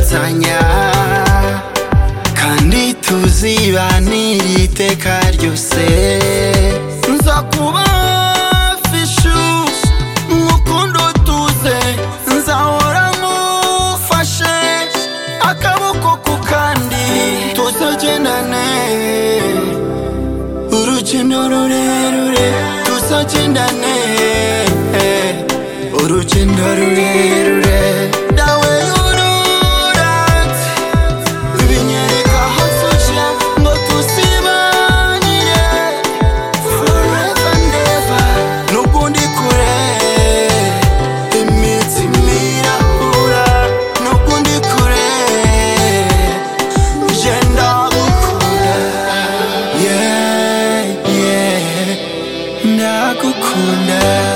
dutazanya kandi tuzibanira iteka ryose. Nzakuba fishu mukundo tuze, nzahora ngufashe akaboko kukandi, tuzagendane urugendo rurerure, tuzagendane urugendo rurerure. Dawe y'ururanzi binyereka aho tujya ngo tuzibanire forever and ever. Nubwo ndi kure iminsi mirahura, nubwo ndi kure nje ndagukunda, yeah, yeah, ndagukunda.